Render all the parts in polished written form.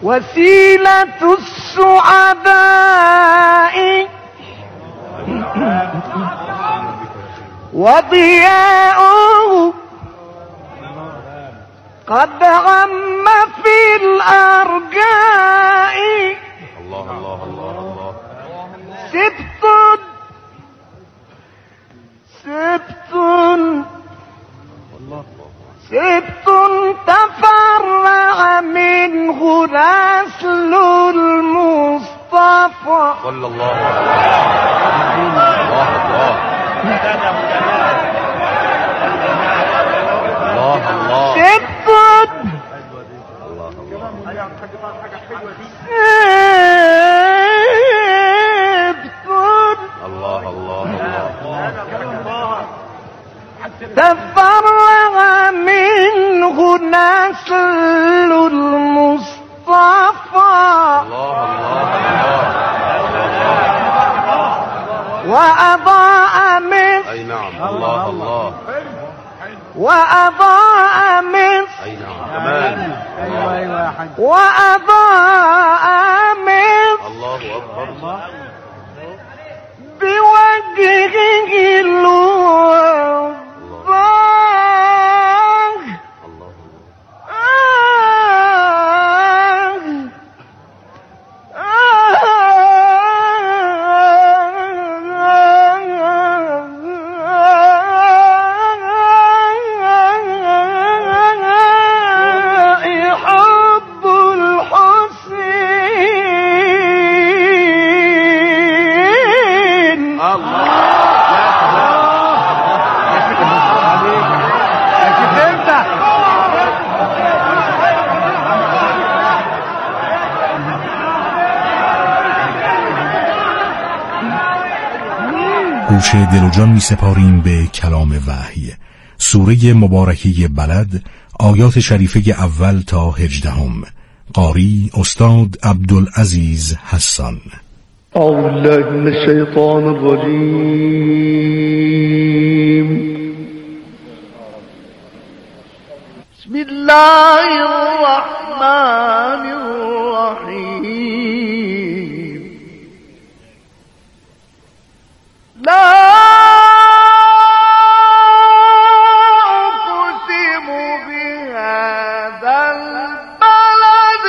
وسيلة السعداء وضياؤه قد عم في الأرجاء. الله الله الله الله. سبت تفرع منه نسل المصطفى صلى الله عليه وسلم. الله الله. سبت الله الله الله. تفرع منه نسل المصطفى الله الله الله. وأضاء مصر. أي نعم. الله الله. وأضاء مصر. أي نعم كمان. وأضاء مصر الله أكبر. بوجهه الوضاح. گوش دل و جان می سپاریم به کلام وحی، سوره مبارکه بلد، آیات شریفه اول تا 18. قاری استاد عبدالعزیز حسان. اعوذ بالله من الشیطان الرجیم. بسم الله الرحمن الرحیم. لا أقسم بهذا البلد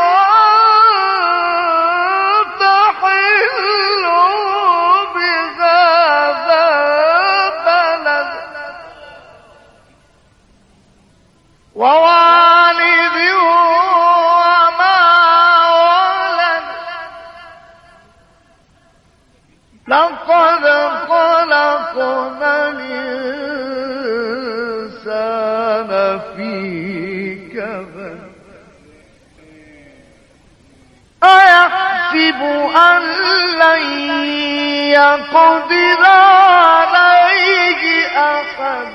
وأنت حل بهذا البلد ووالد وما ولد. لقد خلقنا الإنسان في كبد. أيحسب أن لن يقدر عليه أحد.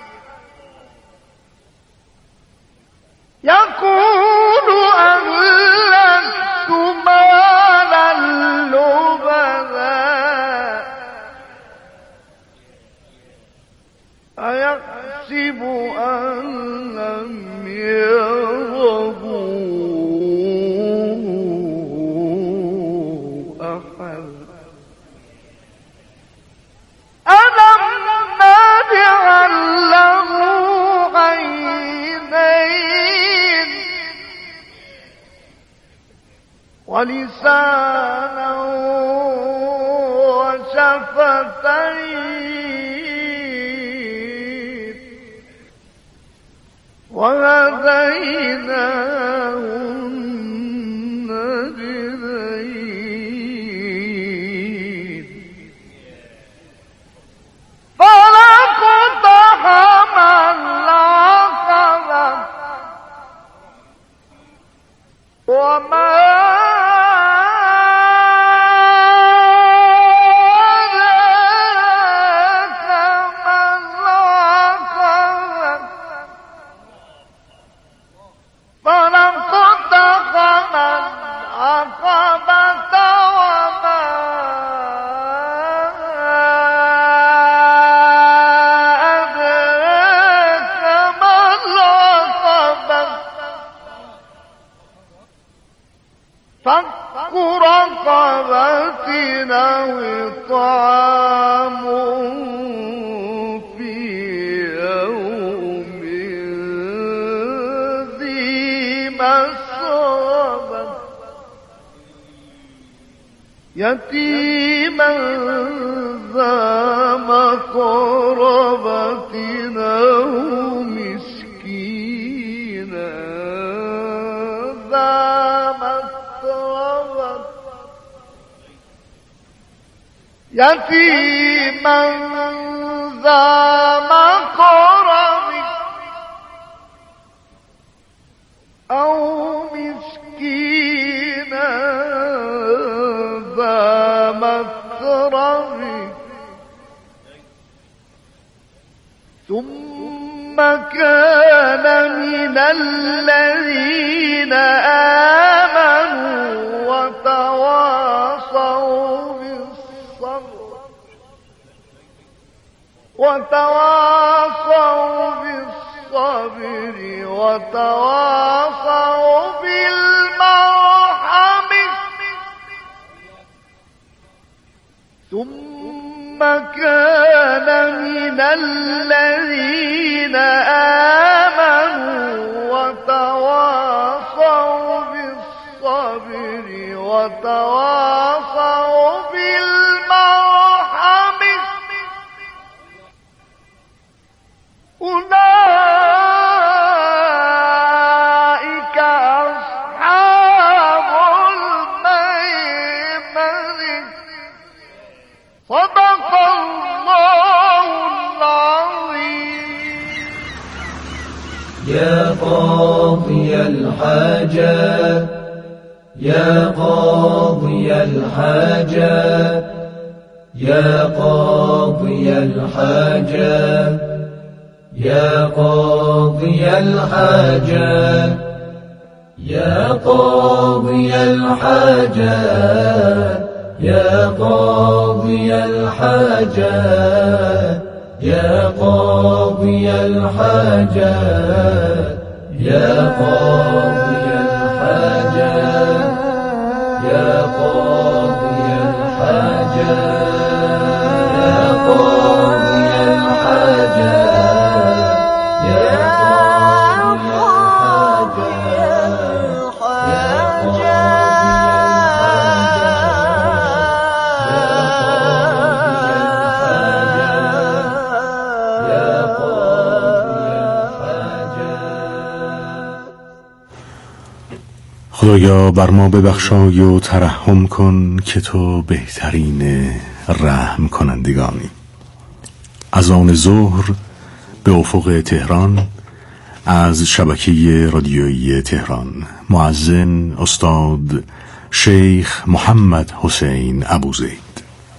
يقول أهلكت مالا لبدا. أيحسب أن لم يره أحد. ألم نجعل له عينين ولسانا وشفتين وهديناه النجدين. فلاقتحم العقبة وما فلقد أو إطعام في يوم ذي مسغبة يتيما ذا مقربة أو مسكينا ذا متربة يتيما ذا مقربة أو مسكينا ذا متربة ثم كان من الذين آمنوا وتواصوا بالصبر وتواصوا بالمرحمة ثم كان من الذين آمنوا وتواصوا بالصبر وتواصوا بالمرحمة أولئك أصحاب الميمنة صدق الله العظيم. يا قاضي الحاجات يا قاضي الحاجات يا قاضي الحاجات يا قاضي الحاجات يا قاضي الحاجات يا قاضي الحاجات يا قاضي الحاجات يا قاضي الحاجات يا قاضي الحاجات يا قاضي الحاجات يا خدایا بر ما ببخشای و ترحم کن که تو بهترین رحم کنندگانی. از آن ظهر به افق تهران از شبکه رادیویی تهران. مؤذن استاد شیخ محمد حسین ابوزید.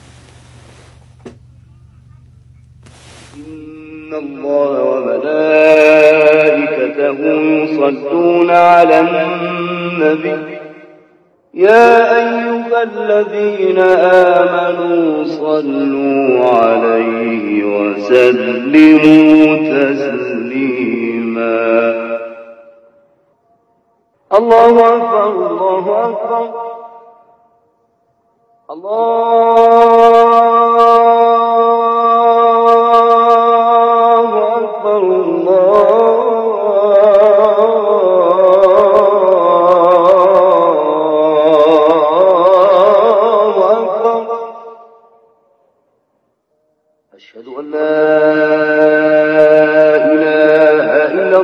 إن الله وملائكته يصلون على النبي يا أيها الذين آمنوا صلوا عليه وسلموا تسليما. الله أكبر الله أكبر الله أكبر الله أكبر. أشهد أن لا إله إلا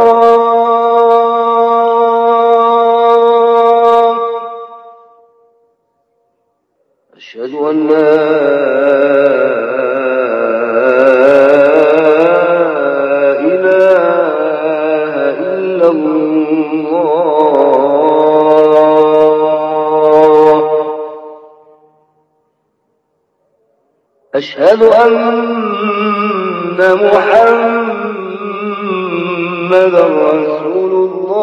الله. أشهد أن لا إله إلا الله. أشهد أن محمدا رسول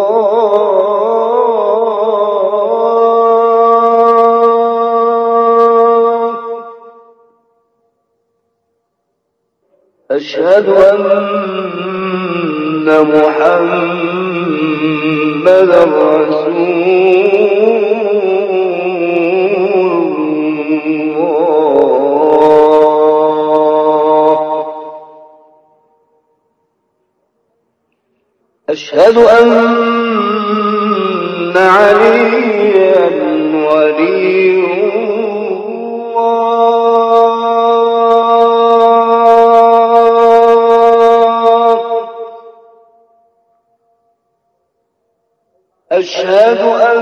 الله. أشهد أن محمدا رسول أشهد أن عليا ولي الله أشهد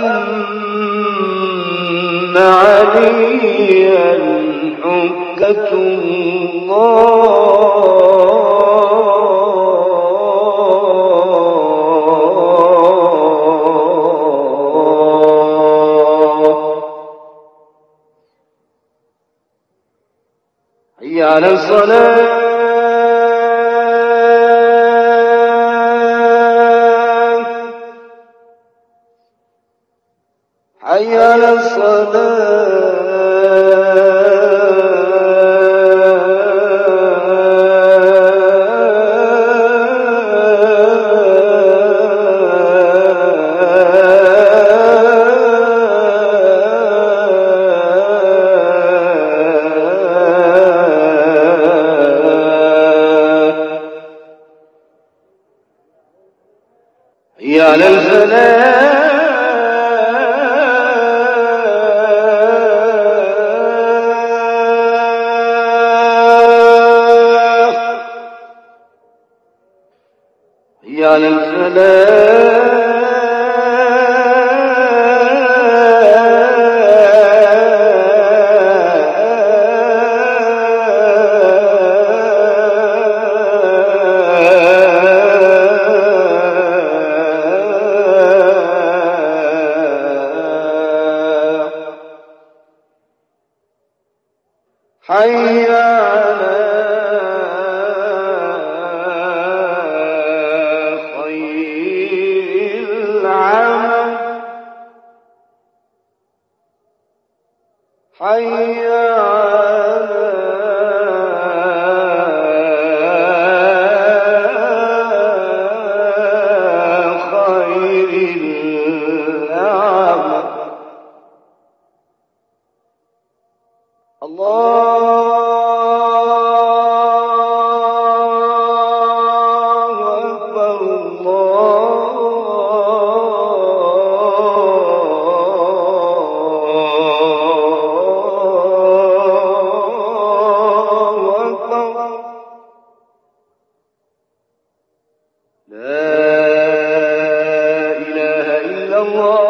أن عليا حجة حي على الصلاة حي على حي على الفلاح حي على الفلاح حي على خير العمل حي على خير العمل الله أكبر الله أكبر لا إله إلا الله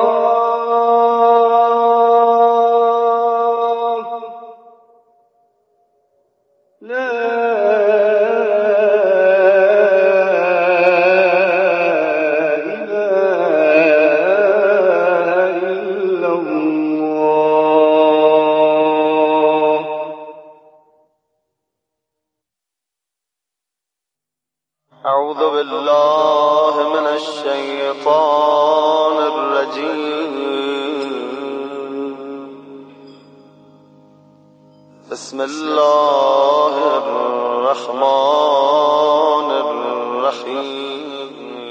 لا إله إلا الله أعوذ بالله من الشيطان الرجيم بسم الله الرحمن الرحيم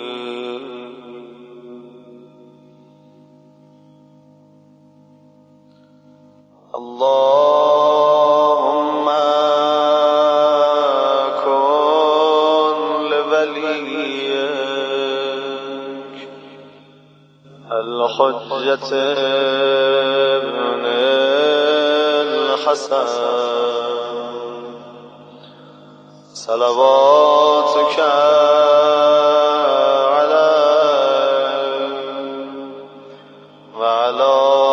اللهم كن لوليك الحجة ابن الحسن صلواتك عليه وعلى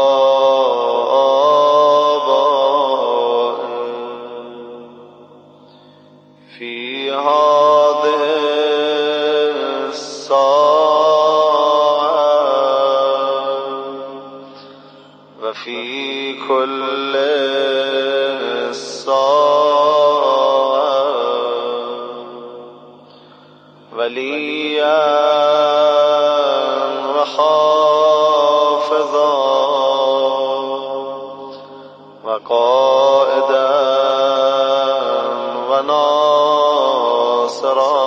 آبائه في هذه الساعة وفي كل الساعة وليا وحافظا وقائدا وناصرا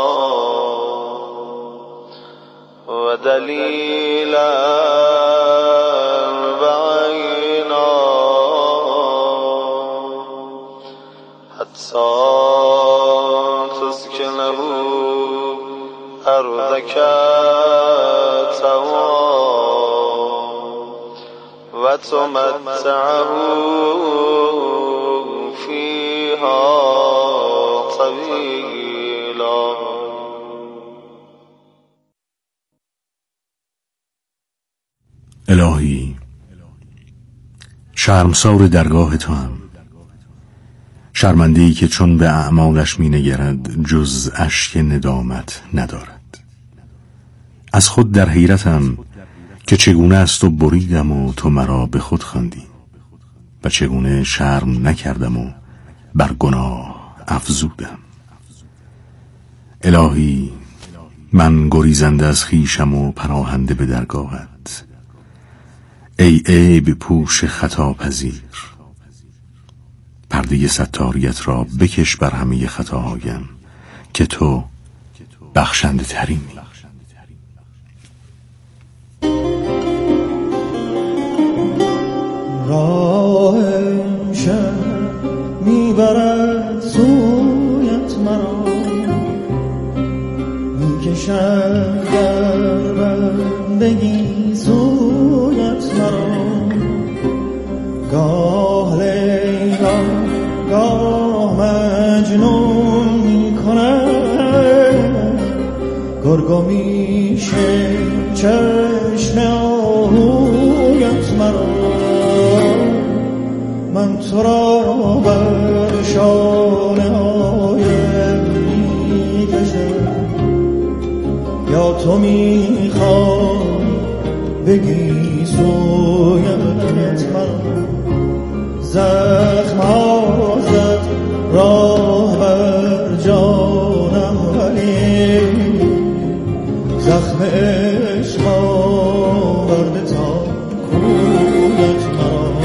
ودليلا بعينا حتى تسكنه أرضك وتمتعه فيها طويلا. الهی شرمسار درگاه تو هم، شرمنده‌ای که چون به اعمالش می نگرد جز اشک ندامت ندارد. از خود در حیرتم که چگونه از تو بریدم و تو مرا به خود خواندی و چگونه شرم نکردم و بر گناه افزودم. الهی من گریزنده از خویشم و پناهنده به درگاهت. ای عیب پوش خطا پذیر، پرده ستاریت را بکش بر همه خطاهایم که تو بخشنده ترینی. راه شب میبرد سویت مرا، میکشد در بندگی سویت مرا. گاه لیلا گاه مجنون میکند، گرگو میشه چشم آهویت مرا. من تو را بر شانه هایم میکشم، یا تو میخوای بگی سویت مرا. زخم ها زد راه بر جانم، ولی زخم عشق آورده تا کویت مرا.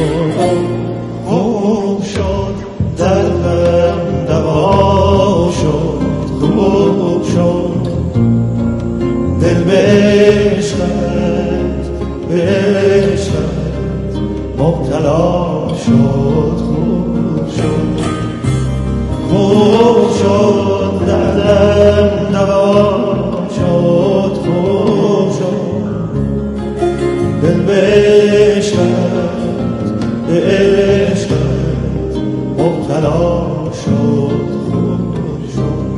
خوب شد دردم دوا شد، خوب شد دل به عشقت، به عشقت مبتلا شد. خوب شد، خوب شد دردم دوا شد، خوب شد دل به عشقت، به عشقت مبتلا شد. خوب شد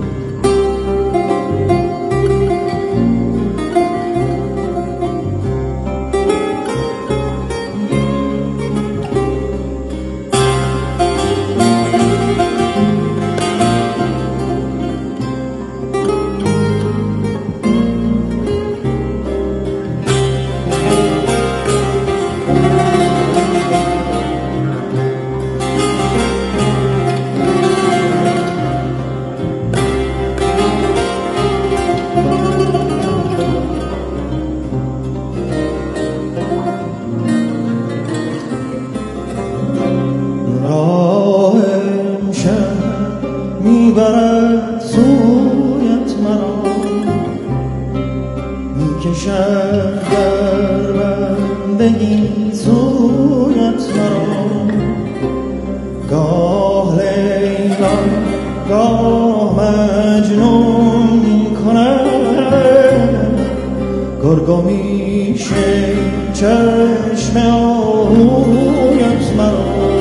میبرد سویت مرا، میکشد در بندگی سویت مرا. گاه لیلا گاه مجنون میکند، گرگو میشه چشم آهویت مرا.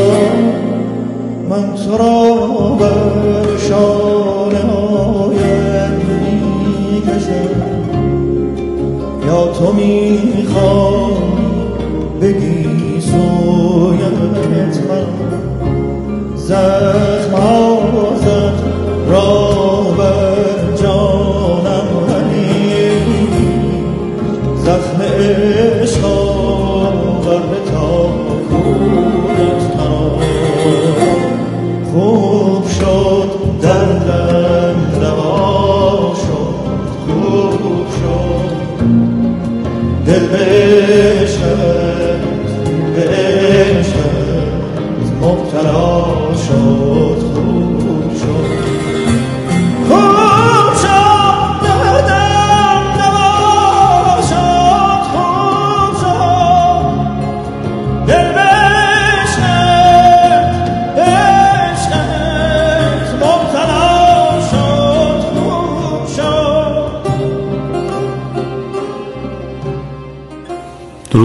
من تو را بر شانه هایم میکشم، یا تو میخوای بگی سویت مرا. زخم ها زد راه بر جانم، ولی زخم عشق آورده تا کویت مرا. خوب شد دردم دوا شد، خوب شد دل به عشقت، به عشقت مبتلا شد. خوب شد، خوب شد دردم دوا شد، خوب شد دل به عشقت مبتلا شد. خوب شد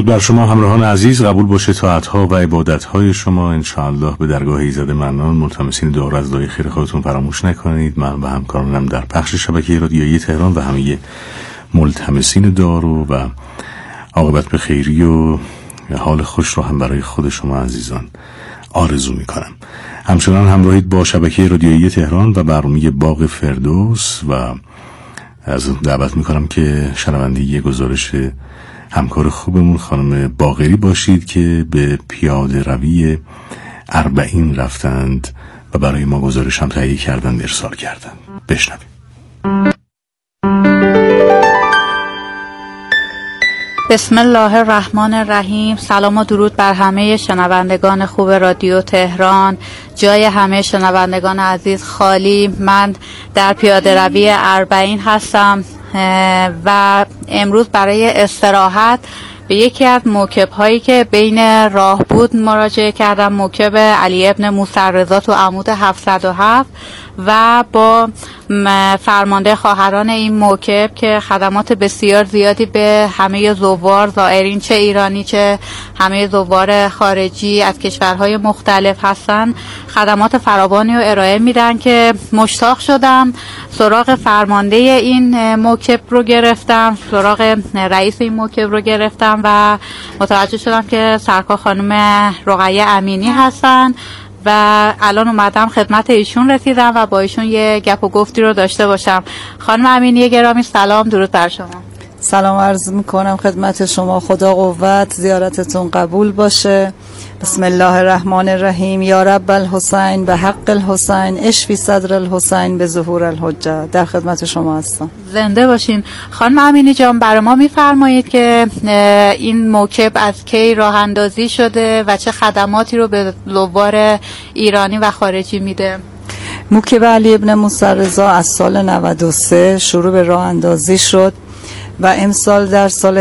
درود بر شما همراهان عزیز، قبول باشه طاعت‌ها و عبادت‌های شما انشاءالله به درگاه ایزد منان. ملتمسین دعا از دعای خیر خودتون فراموش نکنید. من و همکارانم در پخش شبکه رادیویی تهران و همه ملتمسین دعا رو و عاقبت به خیری و حال خوش رو هم برای خود شما عزیزان آرزو می‌کنم. همچنان همراهید با شبکه رادیویی تهران و برنامه باغ فردوس و از دعوت می‌کنم که شنونده گزارش همکار خوبمون خانم باقری باشید که به پیاده روی 40 رفتند و برای ما گزارش هم تهیه کردند، ارسال کردند. بشنویم. بسم الله الرحمن الرحیم. سلام و درود بر همه شنوندگان خوب رادیو تهران. جای همه شنوندگان عزیز خالی. من در پیاده روی 40 هستم و امروز برای استراحت به یکی از موکب‌هایی که بین راه بود مراجعه کردم، موکب علی ابن موسی رضا تو عمود 707 و با فرمانده خواهران این موکب که خدمات بسیار زیادی به همه زوار زائرین، چه ایرانی چه همه زوار خارجی از کشورهای مختلف هستن، خدمات فراوانی رو ارائه میدن که مشتاق شدم سراغ فرمانده این موکب رو گرفتم، سراغ رئیس این موکب رو گرفتم و متوجه شدم که سرکار خانم رقیه امینی هستن و الان اومدم خدمت ایشون رسیدم و با ایشون یه گپ و گفتی رو داشته باشم. خانم امینی گرامی سلام، درود بر شما. سلام عرض میکنم خدمت شما، خدا قوت، زیارتتون قبول باشه. بسم الله الرحمن الرحیم. یا رب الحسین به حق الحسین اشفی صدر الحسین به ظهور الحجه. در خدمت شما هستم. زنده باشین. خانم امینی جان، برای ما میفرمایید که این موکب از کی راه اندازی شده و چه خدماتی رو به زوار ایرانی و خارجی میده؟ موکب علی ابن موسی رضا از سال 93 شروع به راه اندازی شد و امسال در سال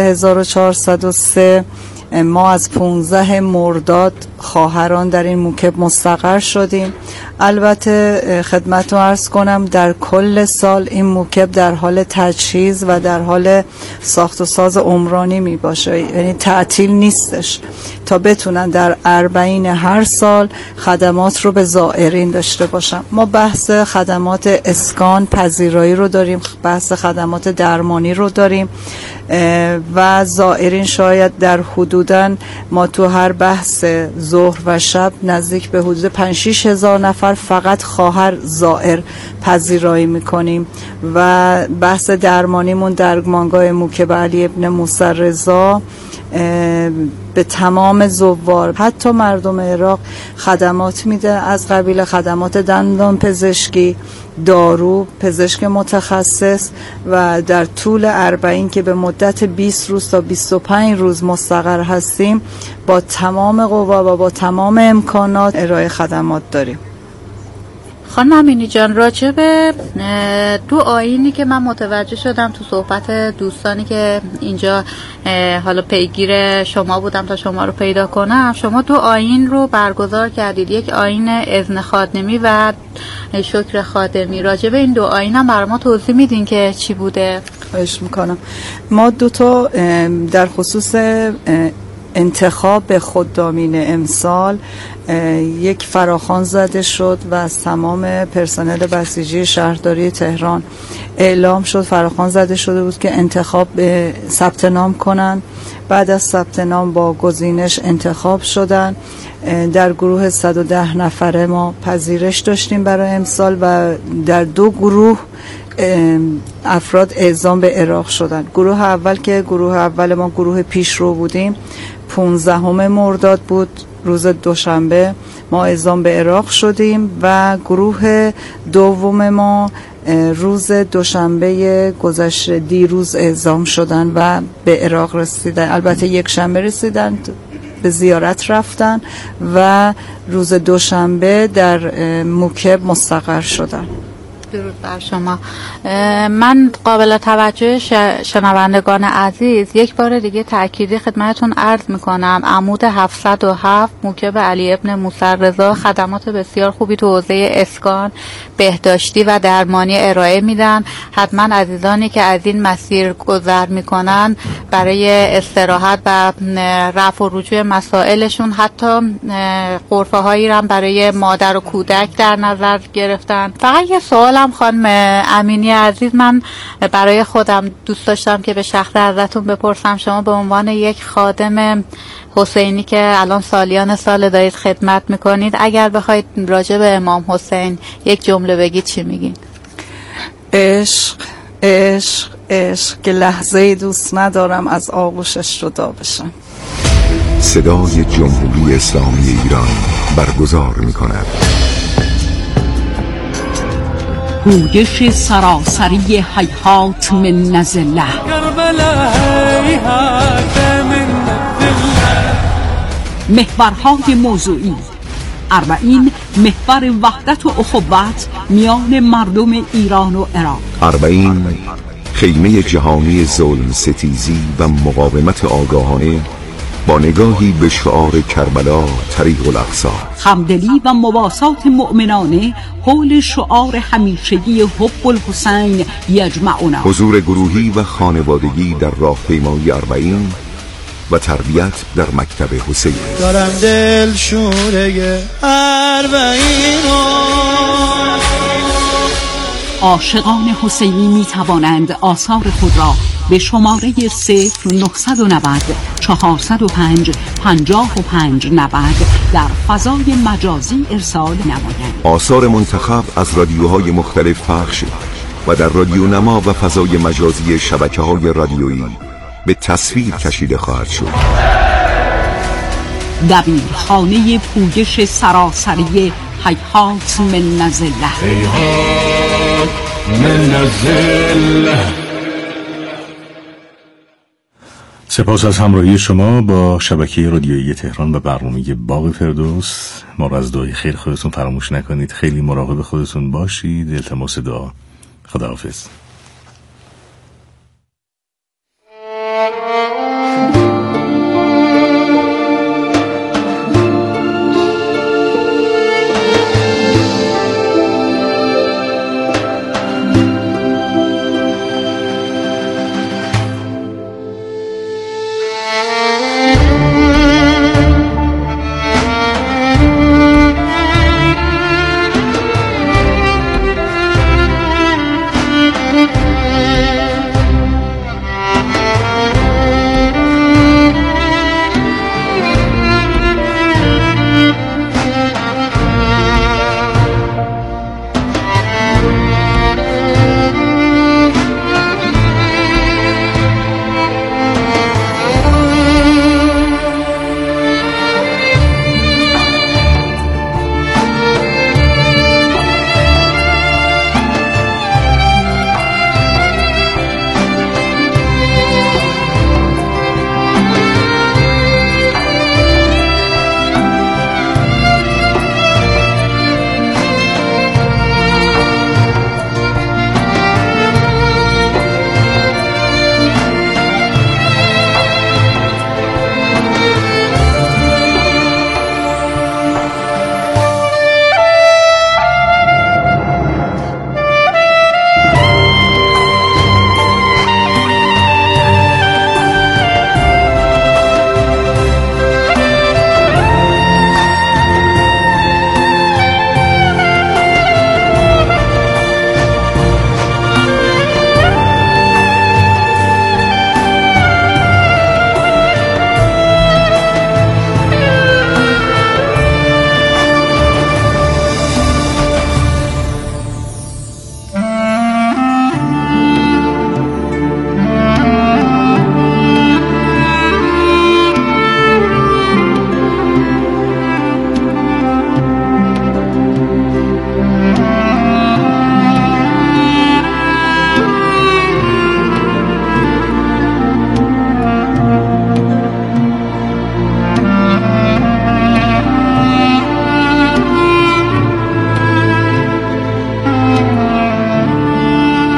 1403 ما از 15 مرداد خواهران در این موکب مستقر شدیم. البته خدمتتون عرض کنم در کل سال این موکب در حال تجهیز و در حال ساخت و ساز عمرانی می باشه، یعنی تعطیل نیستش تا بتونن در 40 هر سال خدمات رو به زائرین داشته باشن. ما بحث خدمات اسکان پذیرایی رو داریم، بحث خدمات درمانی رو داریم و زائرین شاید در حدوداً ما تو هر بحث ظهر و شب نزدیک به حدود 5-6 هزار نفر فقط خواهر زائر پذیرایی میکنیم و بحث درمانیمون در مانگاه موکب علی ابن موسی رضا به تمام زوار حتی مردم عراق خدمات میده، از قبیل خدمات دندان پزشکی، دارو، پزشک متخصص و در طول 40 که به مدت 20 روز تا 25 روز مستقر هستیم با تمام قوا و با تمام امکانات ارائه خدمات داریم. خانم امینی جان، راجع به 2 آیینی که من متوجه شدم تو صحبت دوستانی که اینجا حالا پیگیر شما بودم تا شما رو پیدا کنم، شما 2 آیین رو برگزار کردید، یک آیین اذن خادمی و شکر خادمی. راجع به این 2 آیین هم برای ما توضیح میدین که چی بوده؟ خواهش میکنم. ما 2 تا در خصوص انتخاب به خدامین امسال یک فراخوان زده شد و از تمام پرسنل بسیجی شهرداری تهران اعلام شد، فراخوان زده شده بود که انتخاب ثبت نام کنن. بعد از ثبت نام با گزینش انتخاب شدن. در گروه 110 نفره ما پذیرش داشتیم برای امسال و در 2 گروه افراد اعزام به عراق شدن. گروه اول که گروه اول ما گروه پیشرو بودیم 15 مرداد بود، روز دوشنبه ما اعزام به عراق شدیم و گروه دوم ما روز دوشنبه گذشته دیروز اعزام شدن و به عراق رسیدن. البته یک شنبه رسیدن، به زیارت رفتن و روز دوشنبه در موکب مستقر شدن. درود بر شما. من قابل توجه شنوندگان عزیز یک بار دیگه تأکیدی خدمتتون عرض میکنم. عمود 707 موکب علی ابن موسی رضا خدمات بسیار خوبی تو حوزه اسکان، بهداشتی و درمانی ارائه میدن. حتما عزیزانی که از این مسیر گذر میکنن برای استراحت و رفع و رجوع مسائلشون حتی غرفه هایی هم برای مادر و کودک در نظر گرفتن. فقط یه سوالم خانم امینی عزیز، من برای خودم دوست داشتم که به شخص ازتون بپرسم، شما به عنوان یک خادم حسینی که الان سالیان سال دارید خدمت میکنید، اگر بخواید راجع به امام حسین یک جمله بگید چی میگین؟ عشق عشق عشق که لحظه دوست ندارم از آغوشش جدا بشم. صدای جمهوری اسلامی ایران برگزار می‌کند پویش سراسری هیهات من نزله. محورهای موضوعی: 40 محور وحدت و اخوت میان مردم ایران و عراق. 40 خیمه جهانی ظلم ستیزی و مقاومت آگاهانه با نگاهی به شعار کربلا طریق الاقصی. همدلی و مواسات مؤمنانه حول شعار همیشگی حب الحسین یجمعنا. حضور گروهی و خانوادگی در راهپیمایی 40 و تربیت در مکتب حسین. دارم دل شوره 40. عاشقان حسینی می توانند آثار خود را به شماره 0990 405 5590 در فضای مجازی ارسال نمایند. آثار منتخب از رادیوهای مختلف پخش و در رادیو نما و فضای مجازی شبکه‌های رادیویی به تصویر کشیده خواهد شد. دبیرخانه پویش سراسری هیهات من نزله. هیهات من نزله. سپاس از همراهی شما با شبکه رادیویی تهران و برنامه باغ فردوس. ما را از دعای خیر خودتون فراموش نکنید. خیلی مراقب خودتون باشید. التماس دعا. خداحافظ.